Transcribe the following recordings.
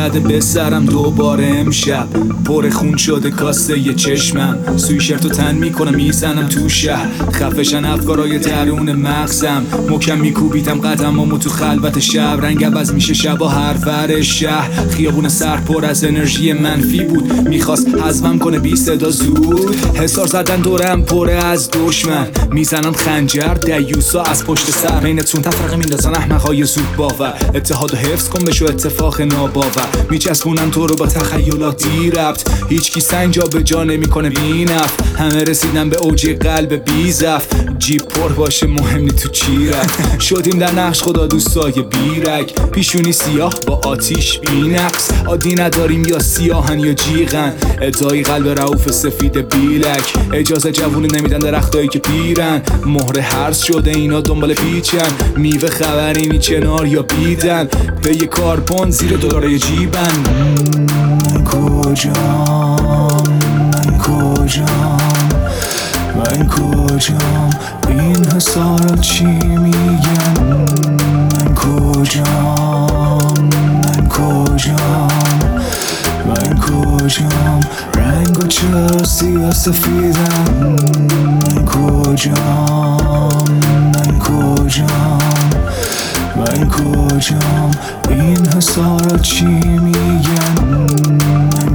زده به سرم دوباره امشب. پر خون شده کاسه یه چشمم، سویشرت و تن میکنم میزنم تو شهر. خفشن افکارای درون مغزم، محکم میکوبیدم قدمامو تو خلوت شب. رنگ عوض میشه شبا هر ور شهر. خیابون سر پر از انرژی منفی بود، میخواست حذفم کنه بی صدا زود. حسار زدن دورم پره از دشمن، میزنن خنجر دیوسا از پشت سر. بینتون تفرقه میندازن احمقهای زود باور. اتحاد و حفظ کن بشو اتفاق ناباور. میچسبونن تو رو با تخیلات دی ربط، هیچکی سنگ جا به جا نمیکنه بی نفع. همه رسیدن به اوج قلب بی زف. جیب پر باشه مهم نی تو چی رفت. شدیم در نقش خدا دوستای بیرک، پیشونی سیاه با آتیش بی نقص. عادی نداریم یا سیاهن یا جیغن، ادعای قلب رعوف سفید بیلک. اجازه جوونی نمیدن درختایی که پیرن، مهر هرز شده اینا دنبال پیچن. میوه خبرینی کنار یا بیدن، به یه کاربن زیر دلاره جیبن. من کجام، من کجام، من کجام، این حسارت چی میگن؟ من کجام، من کجام، من کجام، رنگو چرا سیاه سفیدم؟ من کجام، من کجام، من کجام، این حسارت چی میگن؟ من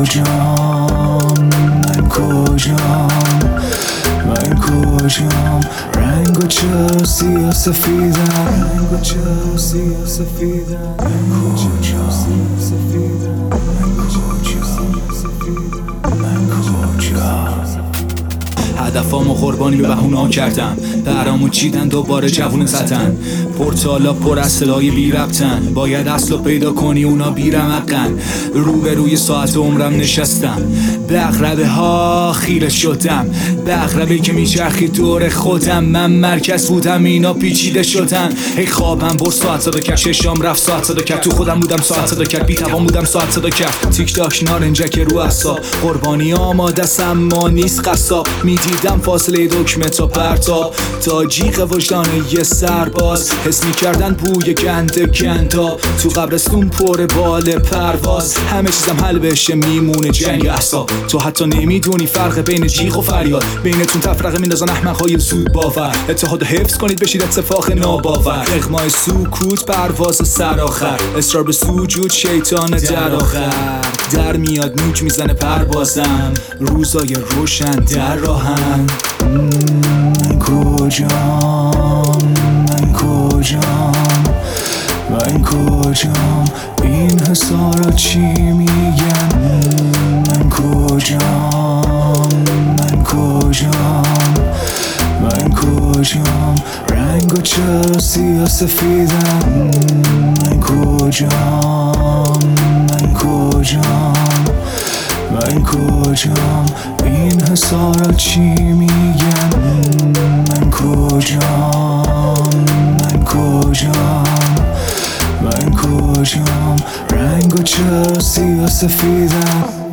کجام، من کجام، من کجام، رنگو چرا سیاه سفیدم؟ رنگو چرا سیاه سفیدم؟ من کجام، سفیدم؟ من کجام، سفیدم؟ من کجام؟ هدفامو قربانی به بهونا کردم، برامو چیدن دوباره جوون زدن. پورتالا پر از صدای بی ربطن، باید اصلو پیدا کنی اونا بی رمقن. روبروی ساعت عمرم نشستم، به عقربه ها خیره شدم. به عقربه که میچرخی دور خودم، من مرکز بودم اینا پیچیده شدن. ای خوابم برد ساعت صدا کرد، چشام رفت ساعت صدا کرد. تو خودم بودم ساعت صدا کرد، بی توان بودم ساعت صدا کرد. تیک تاک نارنجک رو اعصاب، قربانی آماده است اما نیست قصاب. میدیدم فاصله دکمه تا پرتاب، تا جیغ وجدان یه سرباز. حس میکردن بوی گندا، تو قبرستون پر بال پرواز. همه چیزم حل بشه میمونه جنگ احساب. تو حتی نمیدونی فرق بین جیغ و فریاد، بینتون تفرقه میندازن احمقهای زود باور. اتحاد حفظ کنید بشید اتفاق ناباور. اغمای سکوت پرواز سرآخر، اصرار به سجود شیطان در آخر. در میاد نوک میزنه پروازم، روزای روشن در راهن. من کجام، من کجام، من کجام، این حسارت چی میگن؟ من کجام، من کجام، من کجام، رنگو چرا سیاه سفیدم؟ من کجام، من کجام، من کجام، این حسارت چی میگن؟ من کجام، من کجام، من کجام، رنگو چرا سیاه سفیدم؟